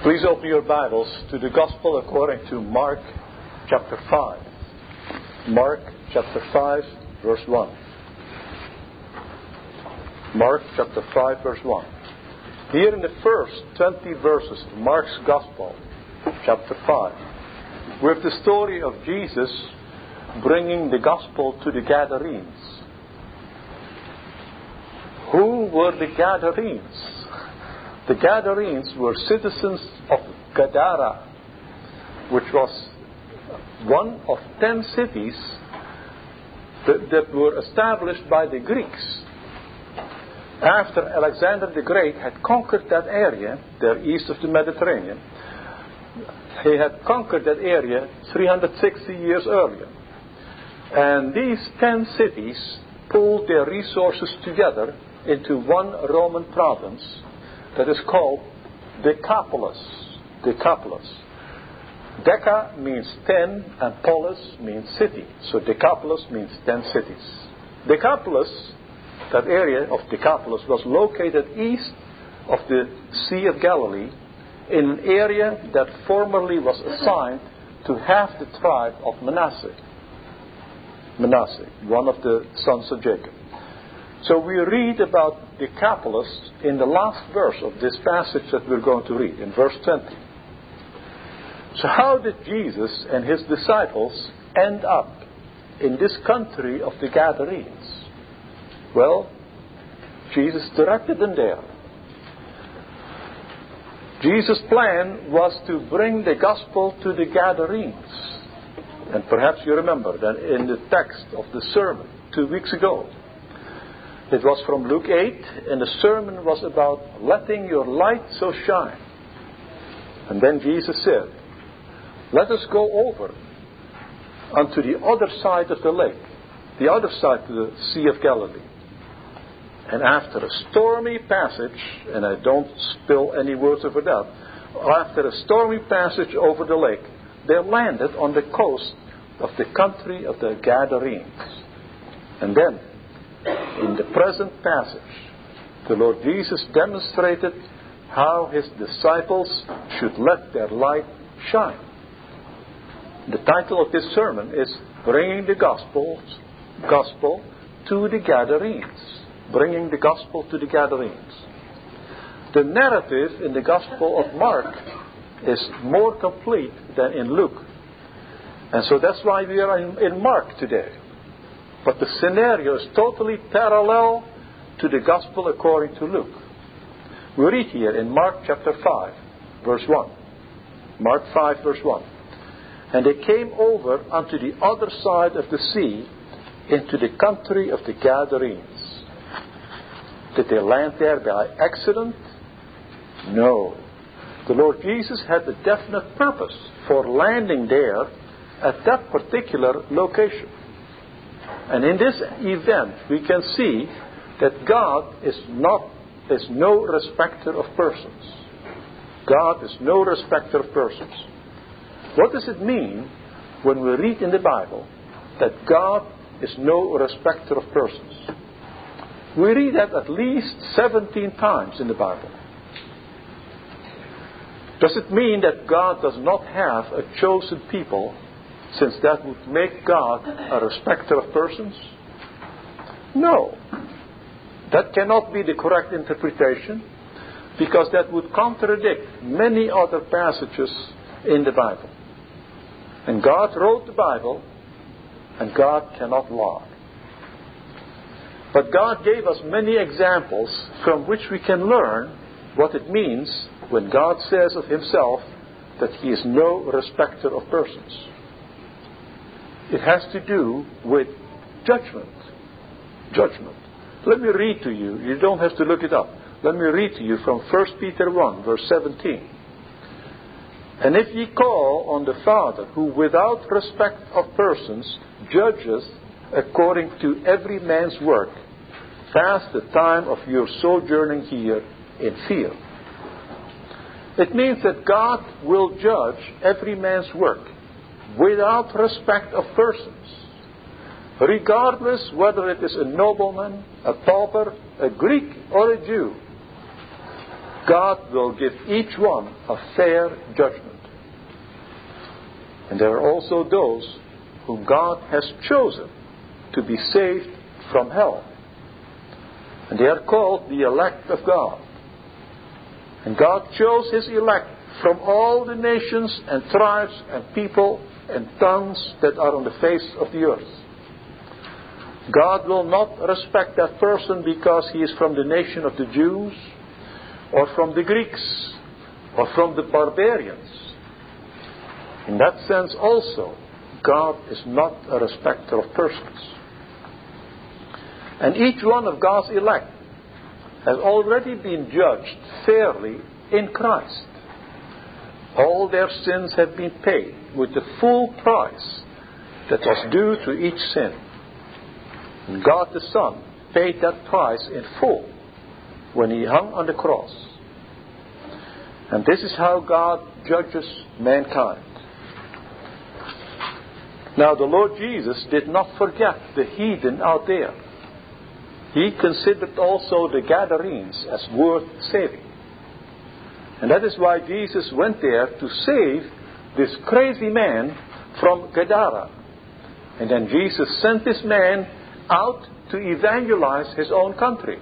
Please open your Bibles to the Gospel according to Mark chapter 5. Mark chapter 5 verse 1. Mark chapter 5 verse 1. Here in the first 20 verses of Mark's Gospel, chapter 5, we have the story of Jesus bringing the Gospel to the Gadarenes. Who were the Gadarenes? The Gadarenes were citizens of Gadara, which was one of 10 cities that were established by the Greeks. After Alexander the Great had conquered that area, there east of the Mediterranean, he had conquered that area 360 years earlier. And these 10 cities pulled their resources together into one Roman province that is called Decapolis. Decapolis. Deca means 10 and polis means city. So Decapolis means 10 cities. Decapolis, that area of Decapolis, was located east of the Sea of Galilee in an area that formerly was assigned to half the tribe of Manasseh. Manasseh, one of the sons of Jacob. So we read about Decapolis in the last verse of this passage that we're going to read, in verse 20. So how did Jesus and his disciples end up in this country of the Gadarenes? Well, Jesus directed them there. Jesus' plan was to bring the gospel to the Gadarenes. And perhaps you remember that in the text of the sermon 2 weeks ago, it was from Luke 8, and the sermon was about letting your light so shine. And then Jesus said, let us go over unto the other side of the lake, the other side of the Sea of Galilee. And after a stormy passage, and I don't spill any words over that, after a stormy passage over the lake, they landed on the coast of the country of the Gadarenes. And then, in the present passage, the Lord Jesus demonstrated how his disciples should let their light shine. The title of this sermon is Bringing the Gospel to the Gadarenes. Bringing the Gospel to the Gadarenes. The narrative in the Gospel of Mark is more complete than in Luke. And so that's why we are in Mark today. But the scenario is totally parallel to the Gospel according to Luke. We read here in Mark chapter 5, verse 1. Mark 5, verse 1. And they came over unto the other side of the sea into the country of the Gadarenes. Did they land there by accident? No. The Lord Jesus had a definite purpose for landing there at that particular location. And in this event, we can see that God is no respecter of persons. God is no respecter of persons. What does it mean when we read in the Bible that God is no respecter of persons? We read that at least 17 times in the Bible. Does it mean that God does not have a chosen people, since that would make God a respecter of persons? No. That cannot be the correct interpretation, because that would contradict many other passages in the Bible. And God wrote the Bible, and God cannot lie. But God gave us many examples from which we can learn what it means when God says of himself that he is no respecter of persons. It has to do with judgment. Judgment. Let me read to you. You don't have to look it up. Let me read to you from 1 Peter 1, verse 17. And if ye call on the Father, who without respect of persons judges according to every man's work, pass the time of your sojourning here in fear. It means that God will judge every man's work without respect of persons, regardless whether it is a nobleman, a pauper, a Greek, or a Jew. God will give each one a fair judgment. And there are also those whom God has chosen to be saved from hell. And they are called the elect of God. And God chose His elect from all the nations and tribes and people and tongues that are on the face of the earth. God will not respect that person because he is from the nation of the Jews, or from the Greeks, or from the barbarians. In that sense also, God is not a respecter of persons. And each one of God's elect has already been judged fairly in Christ. All their sins have been paid with the full price that was due to each sin. And God the Son paid that price in full when He hung on the cross. And this is how God judges mankind. Now the Lord Jesus did not forget the heathen out there. He considered also the Gadarenes as worth saving. And that is why Jesus went there to save this crazy man from Gadara. And then Jesus sent this man out to evangelize his own country.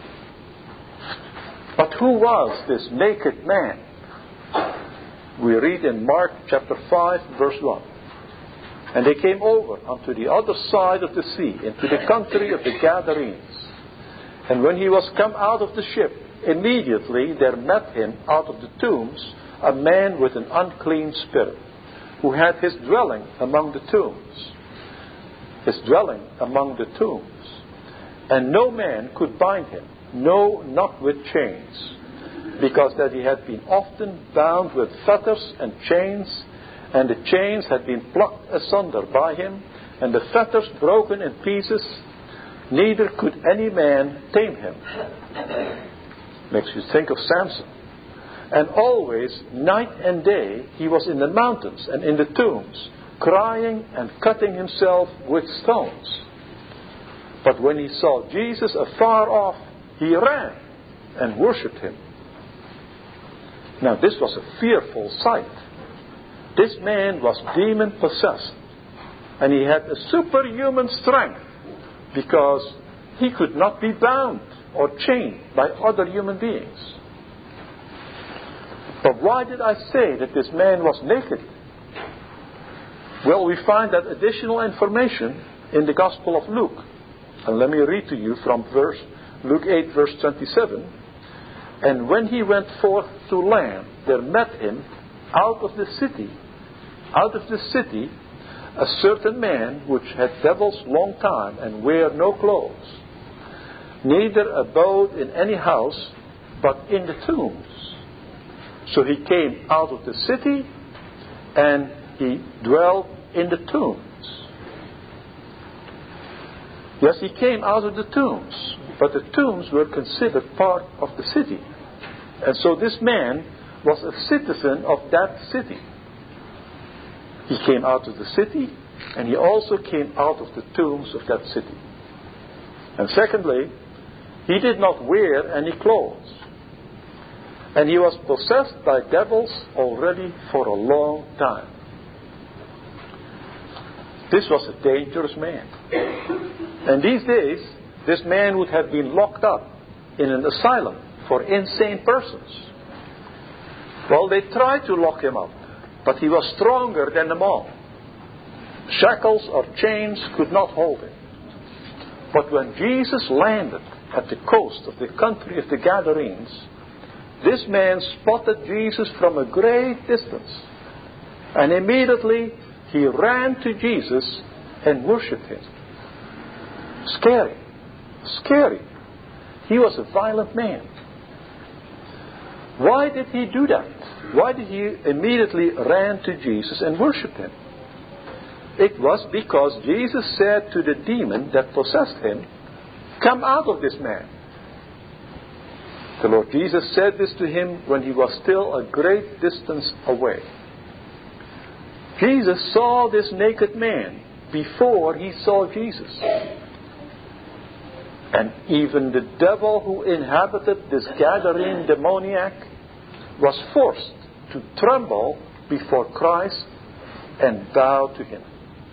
But who was this naked man? We read in Mark chapter 5 verse 1. And they came over unto the other side of the sea, into the country of the Gadarenes. And when he was come out of the ship, immediately there met him out of the tombs a man with an unclean spirit, who had his dwelling among the tombs. His dwelling among the tombs. And no man could bind him, no, not with chains, because that he had been often bound with fetters and chains, and the chains had been plucked asunder by him, and the fetters broken in pieces. Neither could any man tame him. Makes you think of Samson. And always, night and day, he was in the mountains and in the tombs, crying and cutting himself with stones. But when he saw Jesus afar off, he ran and worshipped him. Now this was a fearful sight. This man was demon possessed, and he had a superhuman strength, because he could not be bound or chained by other human beings. But why did I say that this man was naked? Well, we find that additional information in the Gospel of Luke. And let me read to you from Luke 8 verse 27. And when he went forth to land, there met him out of the city, a certain man which had devils long time, and wear no clothes, neither abode in any house, but in the tombs. So he came out of the city, and he dwelt in the tombs. Yes, he came out of the tombs, but the tombs were considered part of the city. And so this man was a citizen of that city. He came out of the city, and he also came out of the tombs of that city. And secondly, he did not wear any clothes. And he was possessed by devils already for a long time. This was a dangerous man. And these days, this man would have been locked up in an asylum for insane persons. Well, they tried to lock him up, but he was stronger than them all. Shackles or chains could not hold him. But when Jesus landed at the coast of the country of the Gadarenes, this man spotted Jesus from a great distance. And immediately he ran to Jesus and worshipped him. Scary. Scary. He was a violent man. Why did he do that? Why did he immediately ran to Jesus and worship him? It was because Jesus said to the demon that possessed him, "Come out of this man." The Lord Jesus said this to him when he was still a great distance away. Jesus saw this naked man before he saw Jesus. And even the devil who inhabited this Gadarene demoniac was forced to tremble before Christ and bow to him.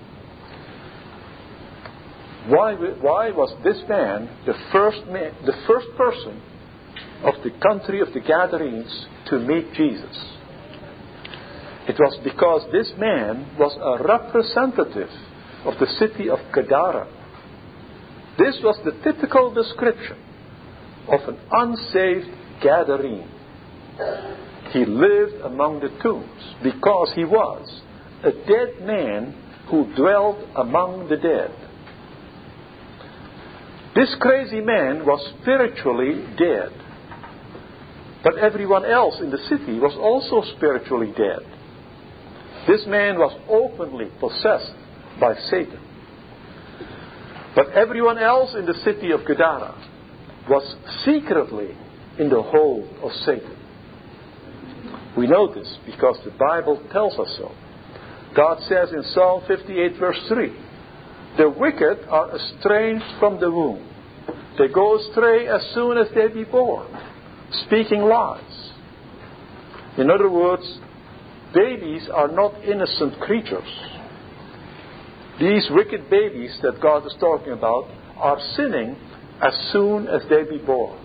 Why was this man the first person of the country of the Gadarenes to meet Jesus? It was because this man was a representative of the city of Gadara. This was the typical description of an unsaved Gadarene. He lived among the tombs because he was a dead man who dwelt among the dead. This crazy man was spiritually dead. But everyone else in the city was also spiritually dead. This man was openly possessed by Satan. But everyone else in the city of Gadara was secretly in the hold of Satan. We know this because the Bible tells us so. God says in Psalm 58 verse 3, "The wicked are estranged from the womb. They go astray as soon as they be born, speaking lies." In other words, babies are not innocent creatures. These wicked babies that God is talking about are sinning as soon as they be born.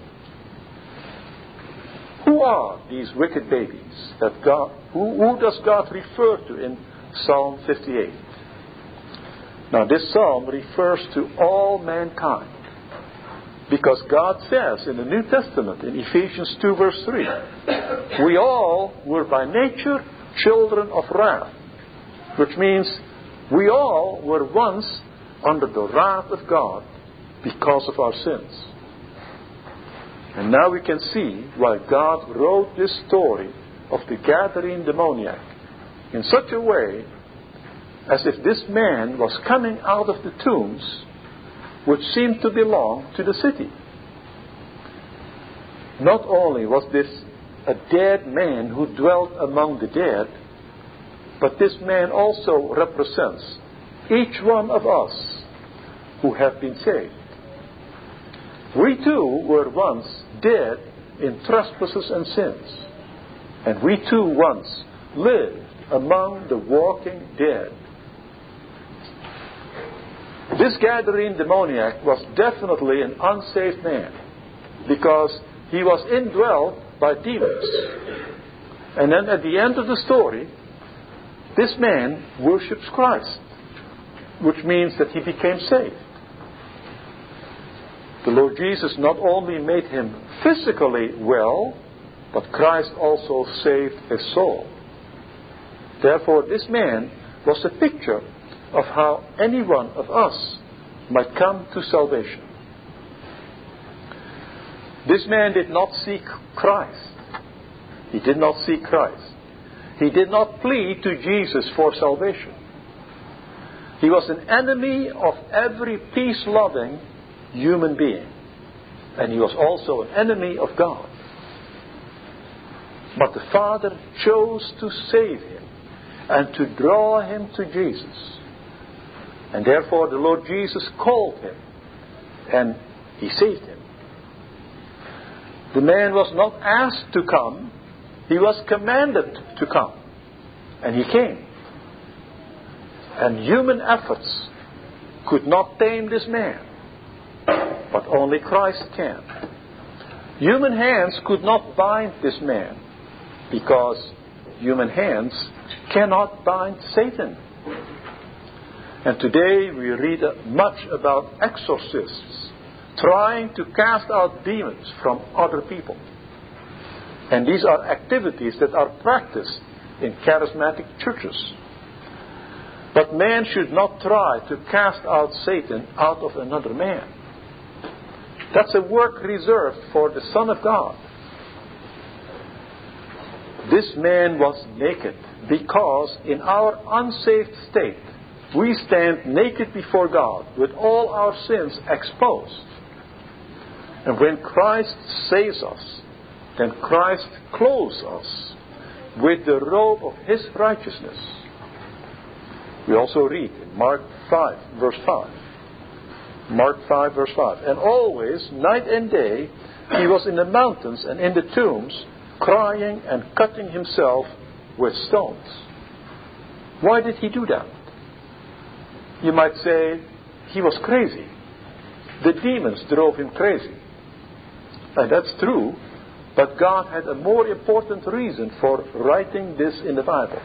Who are these wicked babies that God, who does God refer to in Psalm 58? Now this psalm refers to all mankind, because God says in the New Testament in Ephesians 2 verse 3, we all were by nature children of wrath, which means we all were once under the wrath of God because of our sins. And now we can see why God wrote this story of the Gadarene demoniac in such a way as if this man was coming out of the tombs which seemed to belong to the city. Not only was this a dead man who dwelt among the dead, but this man also represents each one of us who have been saved. We too were once dead in trespasses and sins, and we too once lived among the walking dead. This Gadarene demoniac was definitely an unsaved man, because he was indwelt by demons. And then at the end of the story, this man worships Christ, which means that he became saved. The Lord Jesus not only made him physically well, but Christ also saved his soul. Therefore, this man was a picture of how any one of us might come to salvation. This man did not seek Christ. He did not seek Christ. He did not plead to Jesus for salvation. He was an enemy of every peace-loving human being. And he was also an enemy of God. But the Father chose to save him and to draw him to Jesus. And therefore the Lord Jesus called him and he saved him. The man was not asked to come. He was commanded to come. And he came. And human efforts could not tame this man. But only Christ can. Human hands could not bind this man, because human hands cannot bind Satan. And today we read much about exorcists trying to cast out demons from other people. And these are activities that are practiced in charismatic churches. But man should not try to cast out Satan out of another man. That's a work reserved for the Son of God. This man was naked because in our unsaved state we stand naked before God with all our sins exposed. And when Christ saves us, then Christ clothes us with the robe of His righteousness. We also read in Mark 5 verse 5. Mark 5 verse 5. And always, night and day, he was in the mountains and in the tombs, crying and cutting himself with stones. Why did he do that? You might say he was crazy. The demons drove him crazy. And that's true, but God had a more important reason for writing this in the Bible.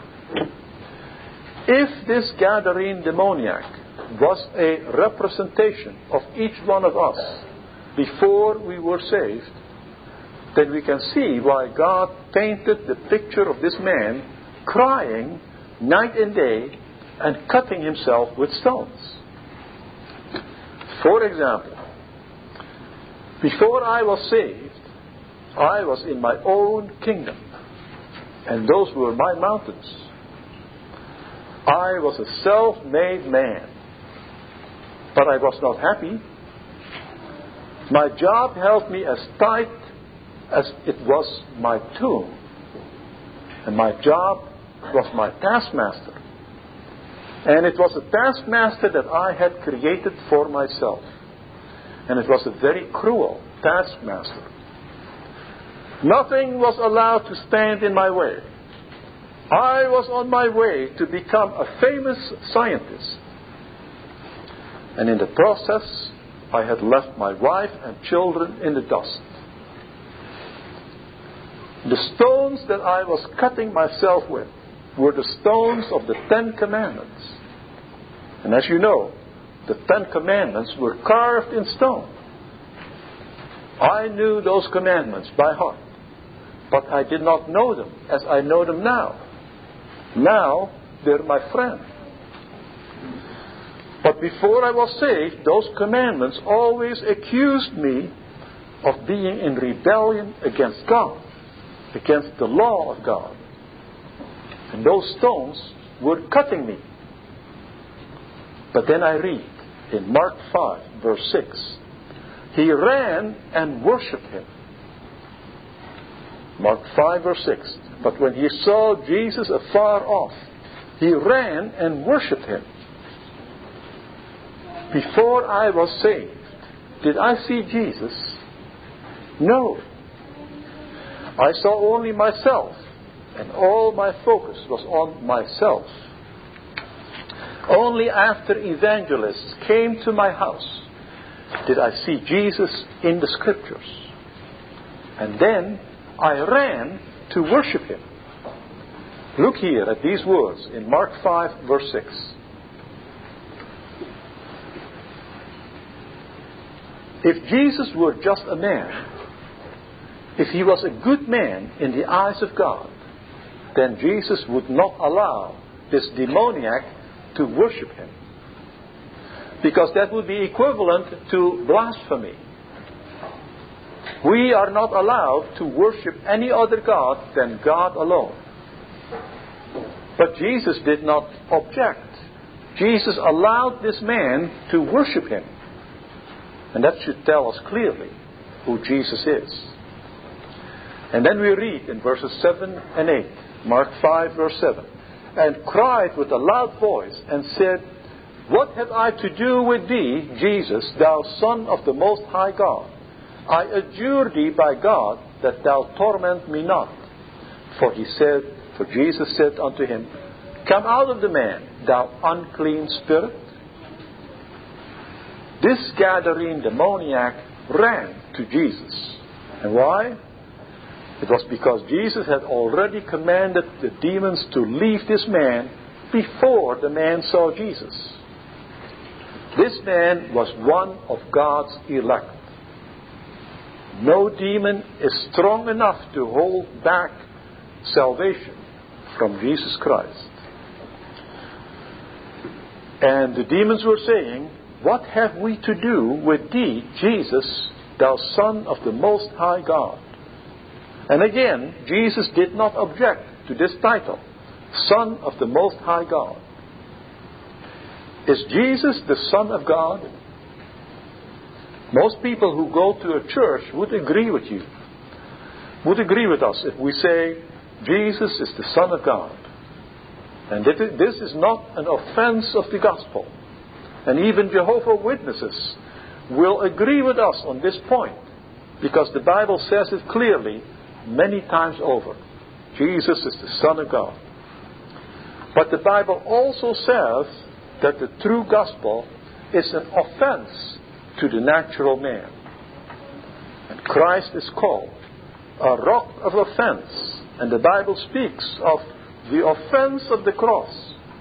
If this Gadarene demoniac was a representation of each one of us before we were saved, then we can see why God painted the picture of this man crying night and day and cutting himself with stones. For example, before I was saved, I was in my own kingdom, and those were my mountains. I was a self-made man, but I was not happy. My job held me as tight as it was my tomb, and my job was my taskmaster. And it was a taskmaster that I had created for myself. And it was a very cruel taskmaster. Nothing was allowed to stand in my way. I was on my way to become a famous scientist. And in the process, I had left my wife and children in the dust. The stones that I was cutting myself with were the stones of the 10 Commandments. And as you know, the 10 Commandments were carved in stone. I knew those commandments by heart, but I did not know them as I know them now. Now, they're my friend. But before I was saved, those commandments always accused me of being in rebellion against God, against the law of God. And those stones were cutting me. But then I read in Mark 5 verse 6, he ran and worshipped him. Mark 5 verse 6, but when he saw Jesus afar off, he ran and worshipped him. Before I was saved, did I see Jesus? No. I saw only myself, and all my focus was on myself. Only after evangelists came to my house did I see Jesus in the Scriptures. And then I ran to worship him. Look here at these words in Mark 5 verse 6. If Jesus were just a man, if he was a good man in the eyes of God, then Jesus would not allow this demoniac to worship him. Because that would be equivalent to blasphemy. We are not allowed to worship any other God than God alone. But Jesus did not object. Jesus allowed this man to worship him. And that should tell us clearly who Jesus is. And then we read in verses 7 and 8, Mark 5 verse 7, and cried with a loud voice and said, what have I to do with thee, Jesus, thou Son of the Most High God? I adjure thee by God that thou torment me not. For Jesus said unto him, come out of the man, thou unclean spirit. This Gadarene demoniac ran to Jesus. And why? It was because Jesus had already commanded the demons to leave this man before the man saw Jesus. This man was one of God's elect. No demon is strong enough to hold back salvation from Jesus Christ. And the demons were saying, what have we to do with thee, Jesus, thou Son of the Most High God? And again, Jesus did not object to this title, Son of the Most High God. Is Jesus the Son of God? Most people who go to a church would agree with you, would agree with us if we say Jesus is the Son of God. And this is not an offense of the gospel. And even Jehovah's Witnesses will agree with us on this point, because the Bible says it clearly many times over. Jesus is the Son of God. But the Bible also says that the true gospel is an offense to the natural man. And Christ is called a rock of offense. And the Bible speaks of the offense of the cross.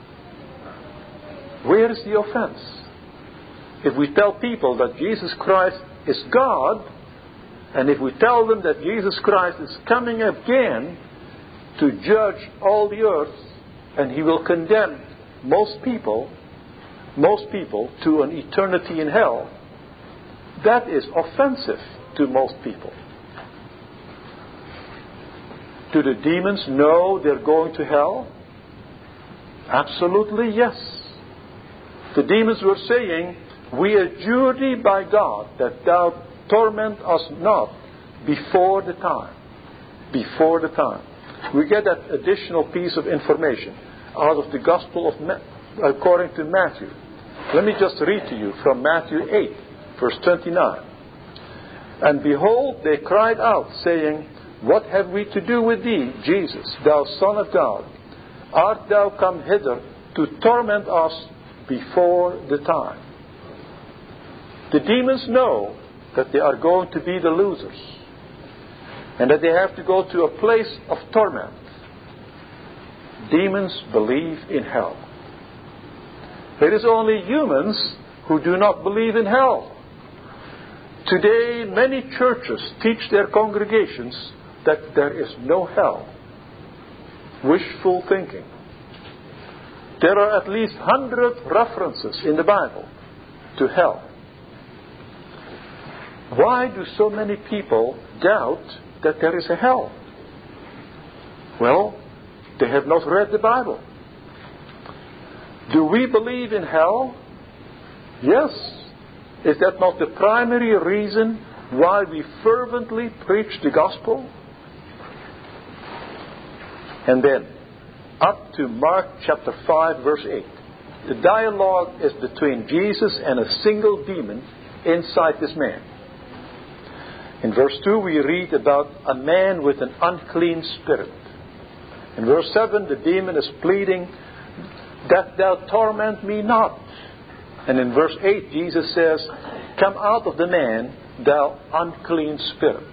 Where is the offense? If we tell people that Jesus Christ is God, and if we tell them that Jesus Christ is coming again to judge all the earth, and He will condemn most people to an eternity in hell, that is offensive to most people. Do the demons know they're going to hell? Absolutely yes. The demons were saying, "We adjure thee by God that thou torment us not before the time." Before the time. We get that additional piece of information out of the Gospel of according to Matthew. Let me just read to you from Matthew 8, verse 29. "And behold, they cried out, saying, What have we to do with thee, Jesus, thou Son of God? Art thou come hither to torment us before the time?" The demons know that they are going to be the losers, and that they have to go to a place of torment. Demons believe in hell. It is only humans who do not believe in hell. Today, many churches teach their congregations that there is no hell. Wishful thinking. There are at least 100 references in the Bible to hell. Why do so many people doubt that there is a hell? Well, they have not read the Bible. Do we believe in hell? Yes. Is that not the primary reason why we fervently preach the gospel? And then, up to Mark chapter 5, verse 8. The dialogue is between Jesus and a single demon inside this man. In verse 2 we read about a man with an unclean spirit. In verse 7 the demon is pleading, "That thou torment me not." And in verse 8 Jesus says, "Come out of the man, thou unclean spirit."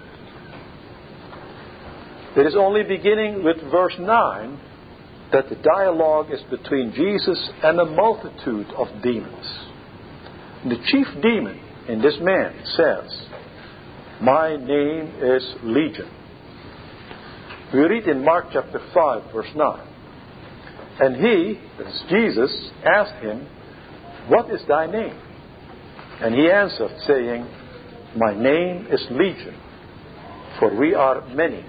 It is only beginning with verse 9 that the dialogue is between Jesus and a multitude of demons. The chief demon in this man says, "My name is Legion." We read in Mark chapter 5, verse 9. "And he," that is Jesus, "asked him, What is thy name? And he answered, saying, My name is Legion, for we are many."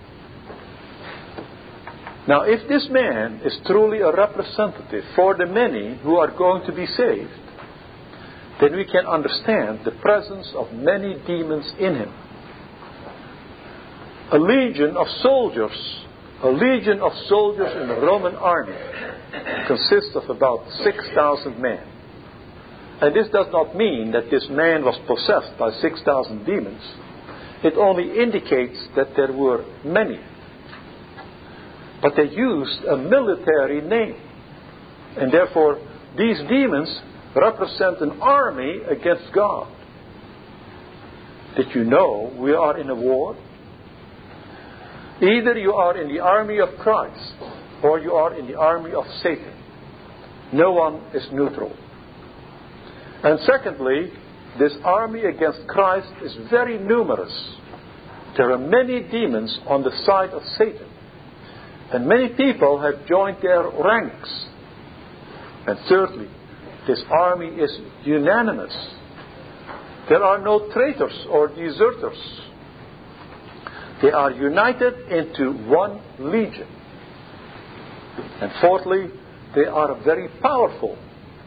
Now, if this man is truly a representative for the many who are going to be saved, then we can understand the presence of many demons in him. A legion of soldiers in the Roman army consists of about 6,000 men. And this does not mean that this man was possessed by 6,000 demons. It only indicates that there were many. But they used a military name. And therefore, these demons represent an army against God. Did you know we are in a war? Either you are in the army of Christ or you are in the army of Satan. No one is neutral. And secondly, this army against Christ is very numerous. There are many demons on the side of Satan. And many people have joined their ranks. And thirdly, this army is unanimous. There are no traitors or deserters. They are united into one legion. And fourthly, they are very powerful.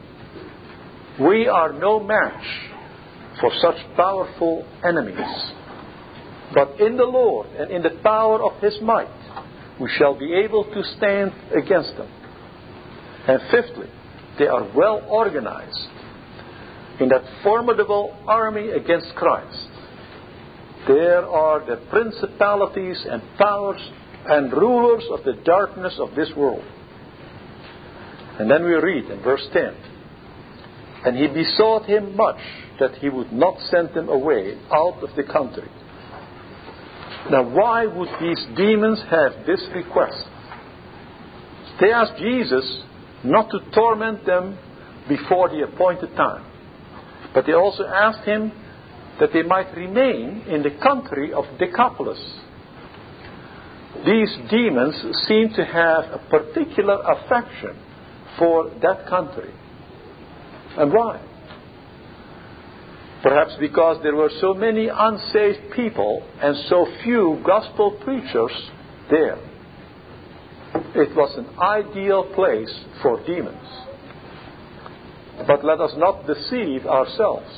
We are no match for such powerful enemies. But in the Lord and in the power of His might, we shall be able to stand against them. And fifthly, they are well organized. in that formidable army against Christ, there are the principalities and powers and rulers of the darkness of this world. And then we read in verse 10, and he besought him much that he would not send them away out of the country. Now, why would these demons have this request? They asked Jesus not to torment them before the appointed time, but they also asked him that they might remain in the country of Decapolis. These demons seem to have a particular affection for that country. And why? Perhaps because there were so many unsaved people and so few gospel preachers there. It was an ideal place for demons. But let us not deceive ourselves.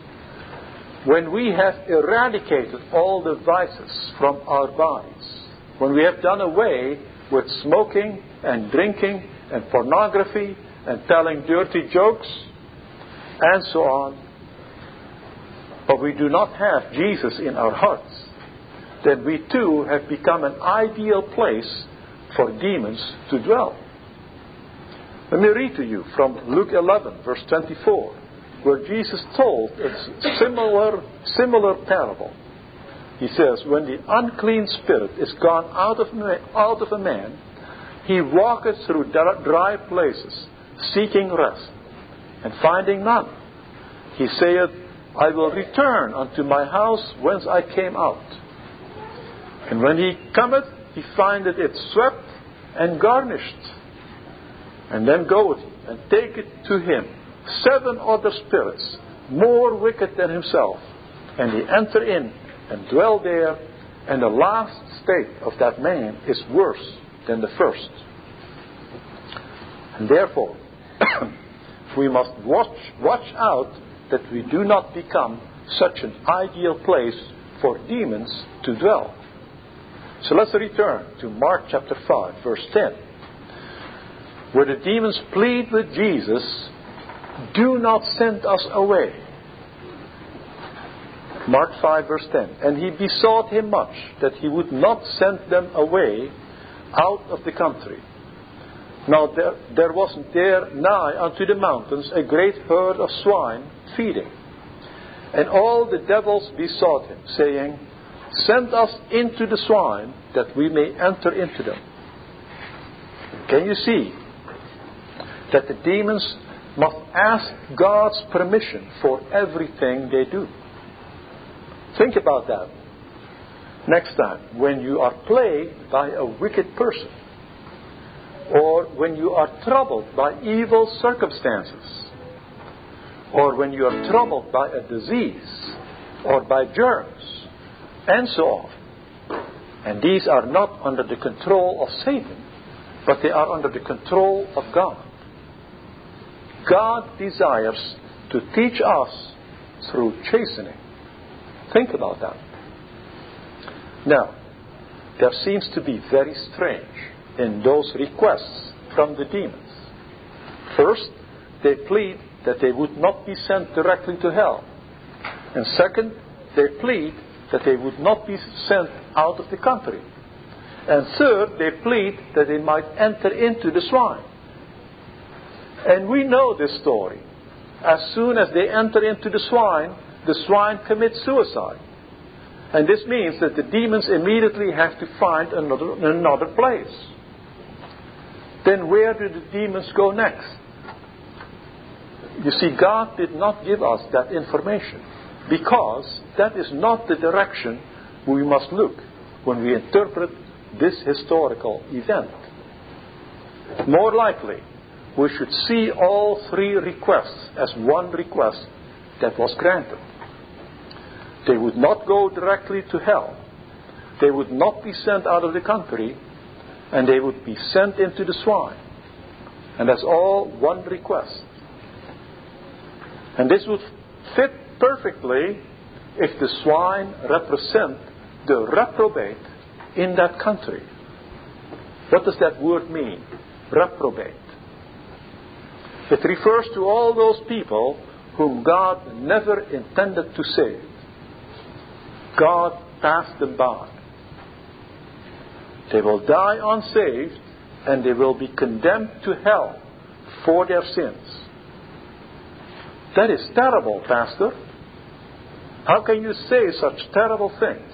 When we have eradicated all the vices from our bodies, when we have done away with smoking and drinking and pornography and telling dirty jokes and so on, but we do not have Jesus in our hearts, then we too have become an ideal place for demons to dwell. Let me read to you from Luke 11, verse 24, where Jesus told a similar parable. He says, when the unclean spirit is gone out of a man, he walketh through dry places, seeking rest, and finding none. He saith, I will return unto my house whence I came out. And when he cometh, he findeth it swept and garnished. And then goeth he, and taketh to him 7 other spirits, more wicked than himself. And he enter in, and dwell there, and the last state of that man is worse than the first. And therefore, we must watch out that we do not become such an ideal place for demons to dwell. So let's return to Mark chapter 5, verse 10, where the demons plead with Jesus, do not send us away. Mark 5, verse 10. And he besought him much that he would not send them away out of the country. Now there was there nigh unto the mountains a great herd of swine feeding. And all the devils besought him, saying, send us into the swine, that we may enter into them. Can you see that the demons must ask God's permission for everything they do? Think about that. Next time, when you are plagued by a wicked person, or when you are troubled by evil circumstances, or when you are troubled by a disease, or by germs, and so on. And these are not under the control of Satan, but they are under the control of God. God desires to teach us through chastening. Think about that. Now, there seems to be very strange in those requests from the demons. First, they plead that they would not be sent directly to hell. And second, they plead that they would not be sent out of the country. And third, they plead that they might enter into the swine. And we know this story. As soon as they enter into the swine commits suicide. And this means that the demons immediately have to find another place. Then where do the demons go next? You see, God did not give us that information, because that is not the direction we must look when we interpret this historical event. More likely, we should see all 3 requests as one request that was granted. They would not go directly to hell. They would not be sent out of the country, and they would be sent into the swine. And that's all one request. And this would fit perfectly if the swine represent the reprobate in that country. What does that word mean? Reprobate. It refers to all those people whom God never intended to save. God passed them by. They will die unsaved, and they will be condemned to hell for their sins. That is terrible, Pastor. How can you say such terrible things?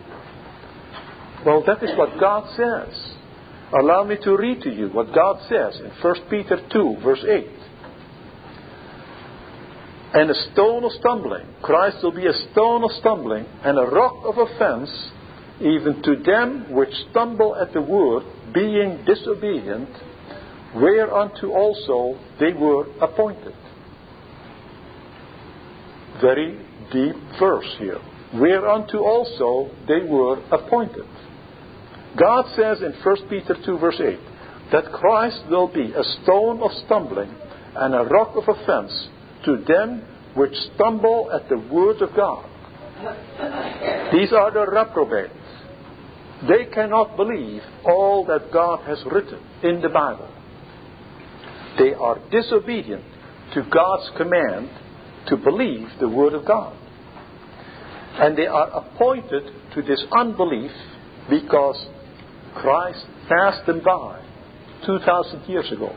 Well, that is what God says. Allow me to read to you what God says in 1 Peter 2, verse 8. And a stone of stumbling, Christ will be a stone of stumbling, and a rock of offense, even to them which stumble at the word, being disobedient, whereunto also they were appointed. Very deep verse here. Whereunto also they were appointed. God says in 1 Peter 2 verse 8 that Christ will be a stone of stumbling and a rock of offense to them which stumble at the word of God. These are the reprobates. They cannot believe all that God has written in the Bible. They are disobedient to God's command to believe the word of God. And they are appointed to this unbelief because Christ passed them by 2,000 years ago.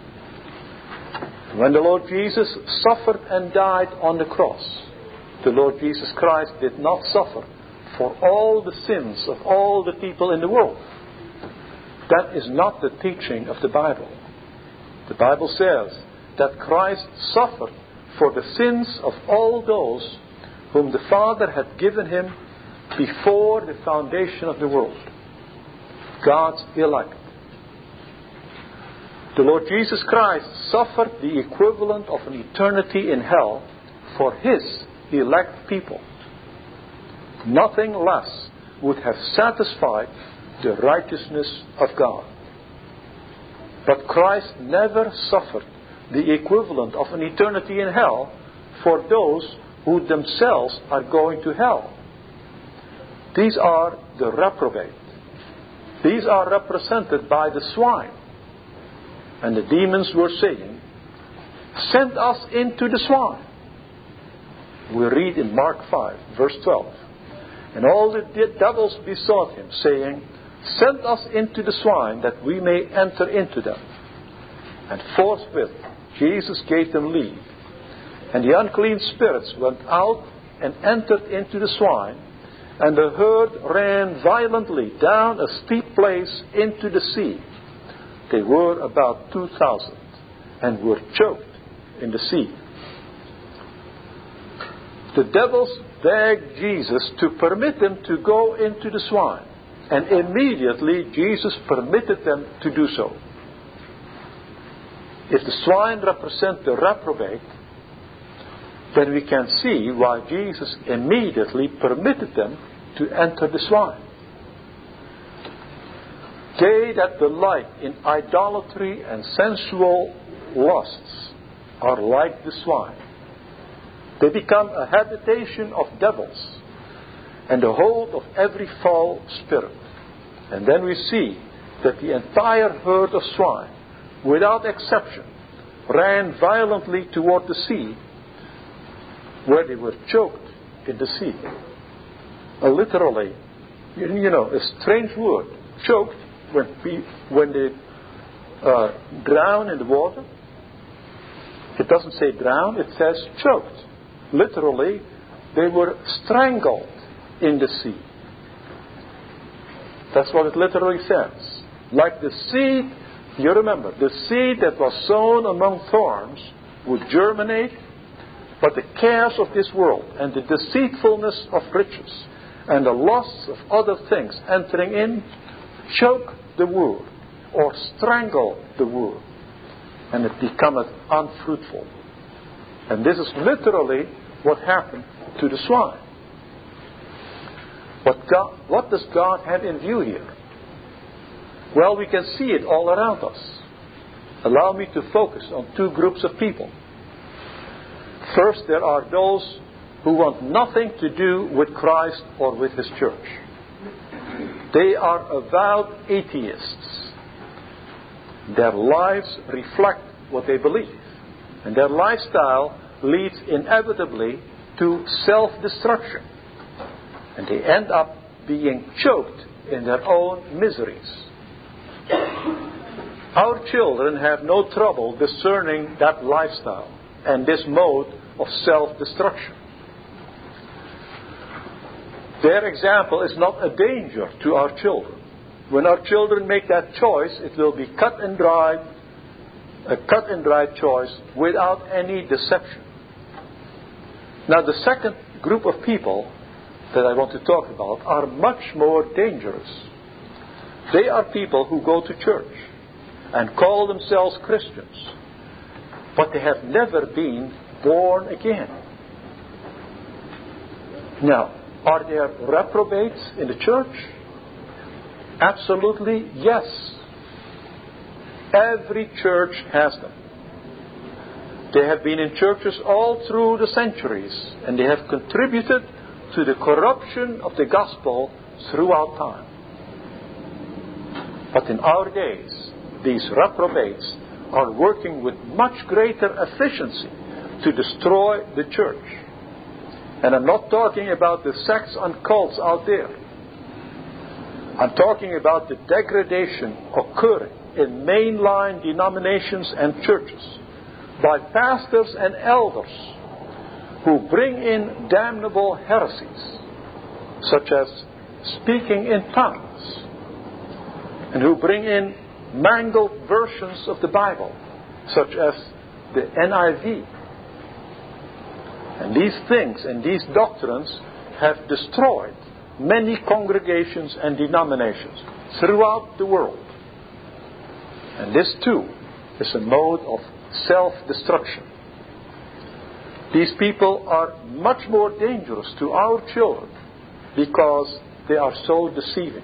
When the Lord Jesus suffered and died on the cross, the Lord Jesus Christ did not suffer for all the sins of all the people in the world. That is not the teaching of the Bible. The Bible says that Christ suffered for the sins of all those whom the Father had given him before the foundation of the world. God's elect. The Lord Jesus Christ suffered the equivalent of an eternity in hell for his elect people. Nothing less would have satisfied the righteousness of God. But Christ never suffered the equivalent of an eternity in hell for those who themselves are going to hell. These are the reprobate. These are represented by the swine. And the demons were saying, "Send us into the swine." We read in Mark 5, verse 12. And all the devils besought him, saying, "Send us into the swine, that we may enter into them." And forthwith Jesus gave them leave. And the unclean spirits went out and entered into the swine, and the herd ran violently down a steep place into the sea. They were about 2,000 and were choked in the sea. The devils begged Jesus to permit them to go into the swine, and immediately Jesus permitted them to do so. If the swine represent the reprobate, then we can see why Jesus immediately permitted them to enter the swine. They that delight in idolatry and sensual lusts are like the swine. They become a habitation of devils and the hold of every foul spirit. And then we see that the entire herd of swine, without exception, ran violently toward the sea, where they were choked in the sea. Literally, a strange word, choked, when they drown in the water. It doesn't say drown, it says choked. Literally, they were strangled in the sea. That's what it literally says. Like the seed, you remember, the seed that was sown among thorns would germinate, but the cares of this world and the deceitfulness of riches and the lusts of other things entering in choke the word or strangle the word, and it becometh unfruitful. And this is literally what happened to the swine. What does God have in view here? Well, we can see it all around us. Allow me to focus on two groups of people. First, there are those who want nothing to do with Christ or with His church. They are avowed atheists. Their lives reflect what they believe. And their lifestyle leads inevitably to self-destruction. And they end up being choked in their own miseries. Our children have no trouble discerning that lifestyle and this mode of self-destruction. Their example is not a danger to our children. When our children make that choice, it will be a cut and dried choice without any deception. Now, the second group of people that I want to talk about are much more dangerous. They are people who go to church and call themselves Christians, but they have never been born again. Now, are there reprobates in the church? Absolutely, yes. Every church has them. They have been in churches all through the centuries, and they have contributed to the corruption of the gospel throughout time. But in our days, these reprobates are working with much greater efficiency to destroy the church. And I'm not talking about the sects and cults out there. I'm talking about the degradation occurring in mainline denominations and churches by pastors and elders who bring in damnable heresies, such as speaking in tongues, and who bring in mangled versions of the Bible, such as the NIV. And these things and these doctrines have destroyed many congregations and denominations throughout the world. And this too is a mode of self-destruction. These people are much more dangerous to our children because they are so deceiving.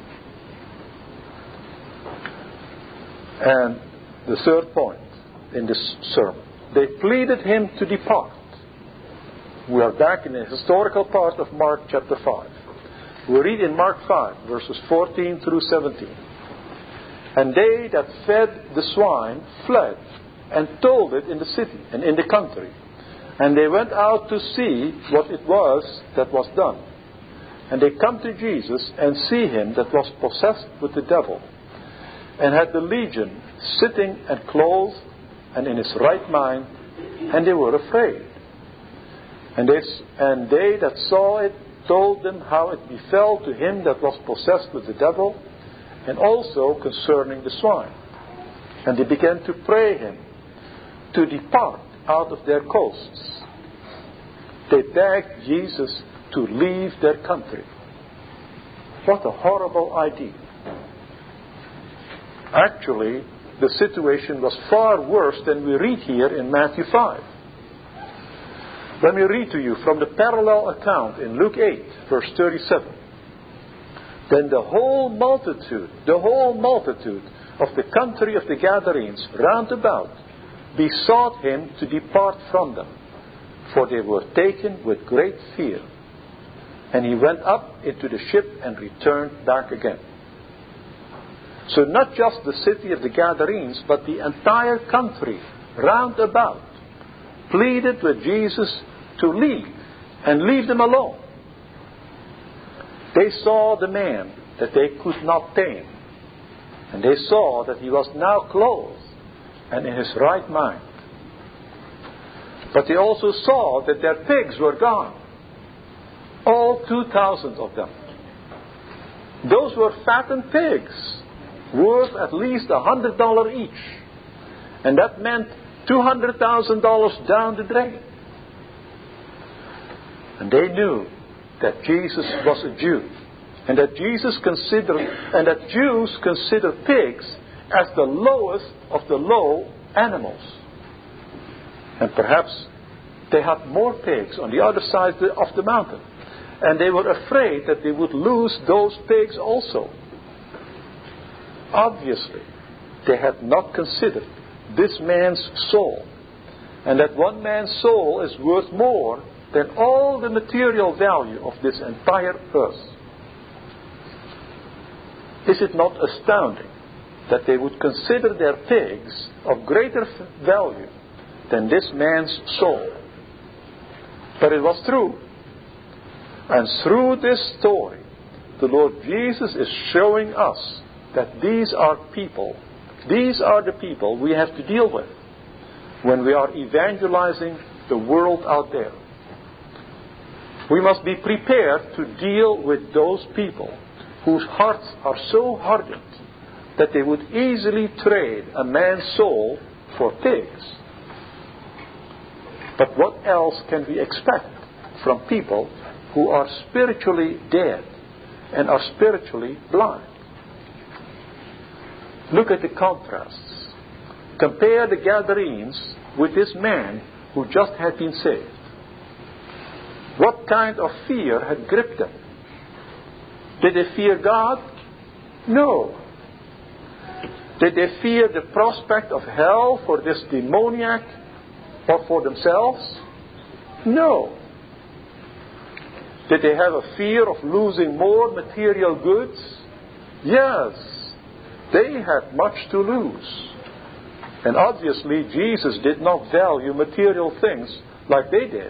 And the third point in this sermon, they pleaded him to depart. We are back in the historical part of Mark chapter 5. We read in Mark 5, verses 14 through 17. And they that fed the swine fled and told it in the city and in the country. And they went out to see what it was that was done. And they come to Jesus and see him that was possessed with the devil, and had the legion sitting and clothed and in his right mind, and they were afraid. And they that saw it told them how it befell to him that was possessed with the devil, and also concerning the swine. And they began to pray him to depart out of their coasts. They begged Jesus to leave their country. What a horrible idea. Actually, the situation was far worse than we read here in Matthew 5. Let me read to you from the parallel account in Luke 8, verse 37. Then the whole multitude of the country of the Gadarenes round about besought him to depart from them, for they were taken with great fear. And he went up into the ship and returned back again. So not just the city of the Gadarenes, but the entire country round about pleaded with Jesus to leave and leave them alone. They saw the man that they could not tame, and they saw that he was now clothed and in his right mind. But they also saw that their pigs were gone, all 2,000 of them. Those were fattened pigs, worth at least $100 each, and that meant $200,000 down the drain. And they knew that Jesus was a Jew, and that Jews consider pigs as the lowest of the low animals. And perhaps they had more pigs on the other side of the mountain, and they were afraid that they would lose those pigs also. Obviously, they had not considered this man's soul, and that one man's soul is worth more than all the material value of this entire earth. Is it not astounding that they would consider their pigs of greater value than this man's soul? But it was true. And through this story, the Lord Jesus is showing us that these are the people we have to deal with when we are evangelizing the world out there. We must be prepared to deal with those people whose hearts are so hardened that they would easily trade a man's soul for pigs. But what else can we expect from people who are spiritually dead and are spiritually blind? Look at the contrasts. Compare the Gadarenes with this man who just had been saved. What kind of fear had gripped them? Did they fear God? No. Did they fear the prospect of hell for this demoniac or for themselves? No. Did they have a fear of losing more material goods? Yes. They had much to lose. And obviously Jesus did not value material things like they did.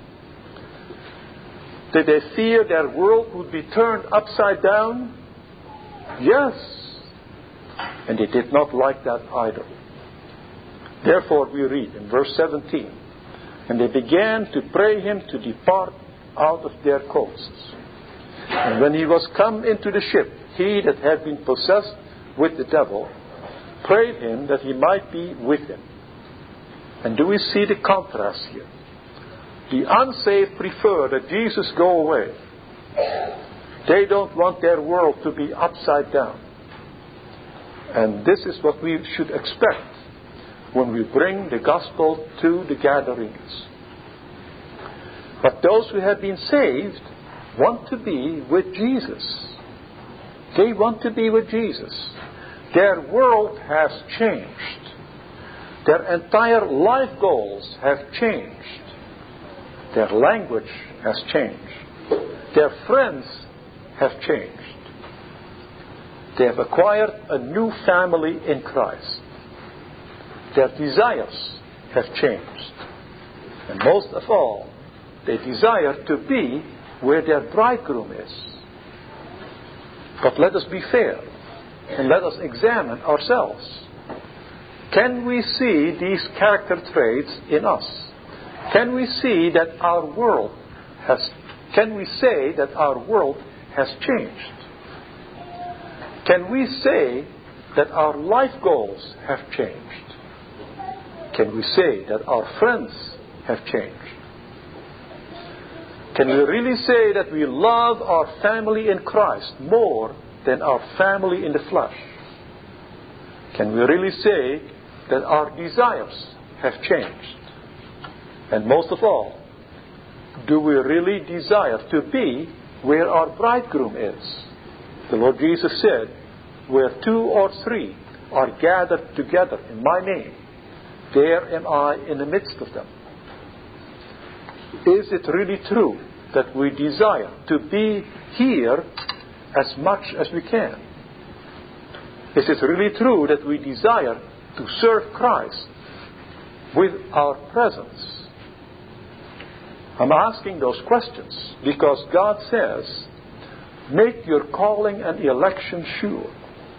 Did they fear their world would be turned upside down? Yes. And they did not like that either. Therefore we read in verse 17, and they began to pray him to depart out of their coasts. And when he was come into the ship, he that had been possessed with the devil prayed him that he might be with him. And do we see the contrast here? The unsaved prefer that Jesus go away. They don't want their world to be upside down. And this is what we should expect when we bring the gospel to the Gadarenes. But those who have been saved want to be with Jesus. They want to be with Jesus. Their world has changed. Their entire life goals have changed. Their language has changed. Their friends have changed. They have acquired a new family in Christ. Their desires have changed. And most of all, they desire to be where their bridegroom is. But let us be fair and let us examine ourselves. Can we see these character traits in us? Can we see that our world has changed? Can we say that our life goals have changed? Can we say that our friends have changed? Can we really say that we love our family in Christ more than our family in the flesh? Can we really say that our desires have changed? And most of all, do we really desire to be where our bridegroom is? The Lord Jesus said, where 2 or 3 are gathered together in my name, there am I in the midst of them. Is it really true that we desire to be here as much as we can? Is it really true that we desire to serve Christ with our presence? I'm asking those questions because God says, make your calling and election sure.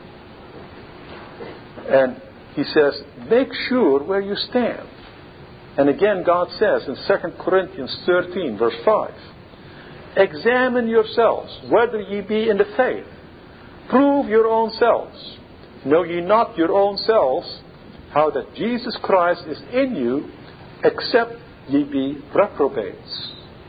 And He says, make sure where you stand. And again, God says in 2 Corinthians 13, verse 5, examine yourselves, whether ye be in the faith. Prove your own selves. Know ye not your own selves, how that Jesus Christ is in you, except ye be reprobates.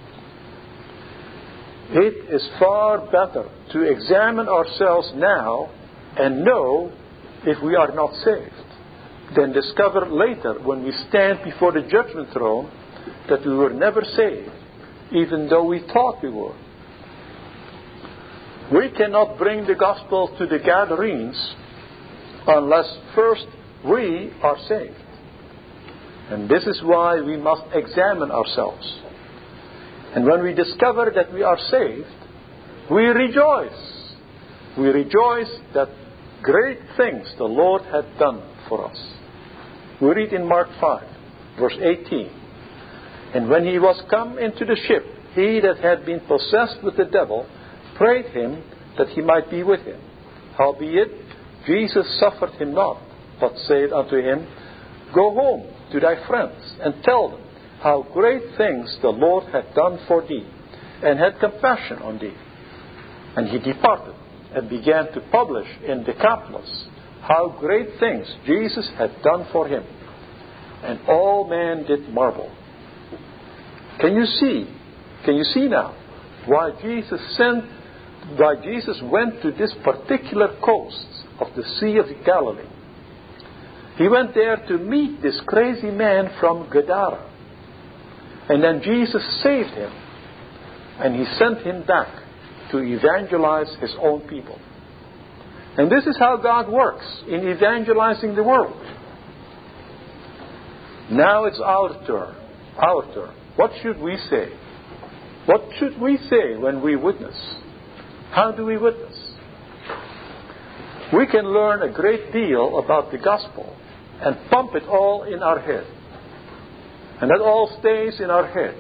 It is far better to examine ourselves now and know if we are not saved, than discover later when we stand before the judgment throne that we were never saved, even though we thought we were. We cannot bring the gospel to the Gadarenes unless first we are saved. And this is why we must examine ourselves. And when we discover that we are saved, we rejoice. We rejoice that great things the Lord had done for us. We read in Mark 5, verse 18. And when he was come into the ship, he that had been possessed with the devil prayed him that he might be with him. Howbeit, Jesus suffered him not, but said unto him, Go home to thy friends, and tell them how great things the Lord hath done for thee, and had compassion on thee. And he departed, and began to publish in Decapolis how great things Jesus had done for him. And all men did marvel. Can you see? Can you see now why Jesus went to this particular coast of the Sea of Galilee? He went there to meet this crazy man from Gadara. And then Jesus saved him. And he sent him back to evangelize his own people. And this is how God works in evangelizing the world. Now it's our turn. Our turn. What should we say? What should we say when we witness? How do we witness? We can learn a great deal about the gospel and pump it all in our head. And that all stays in our head.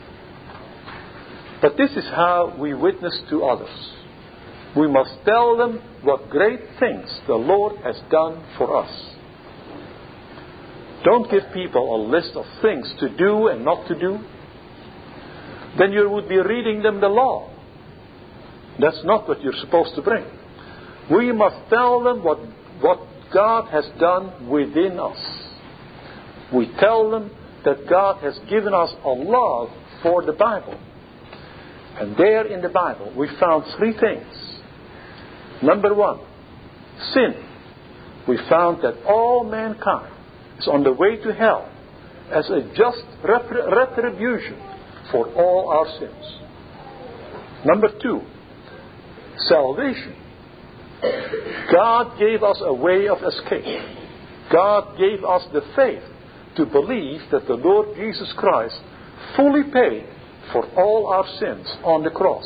But this is how we witness to others. We must tell them what great things the Lord has done for us. Don't give people a list of things to do and not to do. Then you would be reading them the law. That's not what you're supposed to bring. We must tell them what God has done within us. We tell them that God has given us a love for the Bible. And there in the Bible we found three things. Number one, sin. We found that all mankind is on the way to hell as a just retribution for all our sins. Number two, salvation. God gave us a way of escape. God gave us the faith to believe that the Lord Jesus Christ fully paid for all our sins on the cross.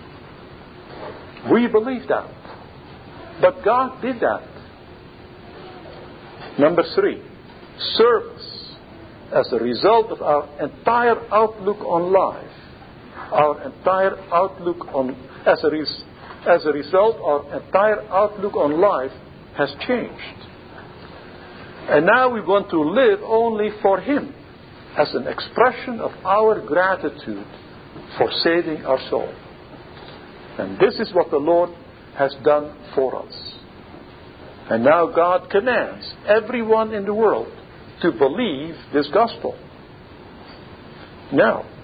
We believe that. But God did that. Number three, service. As a result of our entire outlook on life, our entire outlook on, as a result, our entire outlook on life has changed. And now we want to live only for Him, as an expression of our gratitude for saving our soul. And this is what the Lord has done for us. And now God commands everyone in the world to believe this gospel. Now,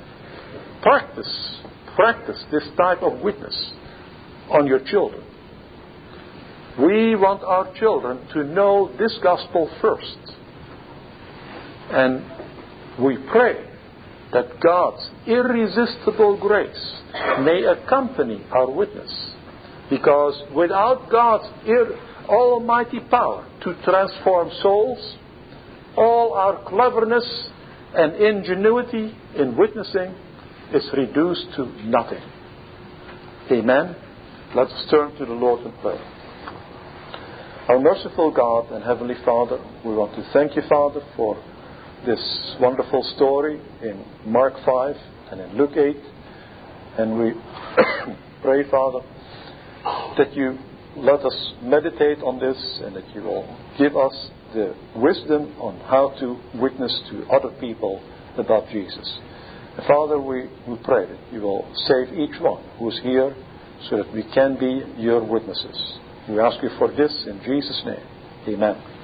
practice this type of witness on your children. We want our children to know this gospel first. And we pray that God's irresistible grace may accompany our witness. Because without God's almighty power to transform souls, all our cleverness and ingenuity in witnessing is reduced to nothing. Amen. Let us turn to the Lord and pray. Our merciful God and Heavenly Father, we want to thank you, Father, for this wonderful story in Mark 5 and in Luke 8. And we pray, Father, that you let us meditate on this and that you will give us the wisdom on how to witness to other people about Jesus. And Father, we pray that you will save each one who is here so that we can be your witnesses. We ask you for this in Jesus' name. Amen.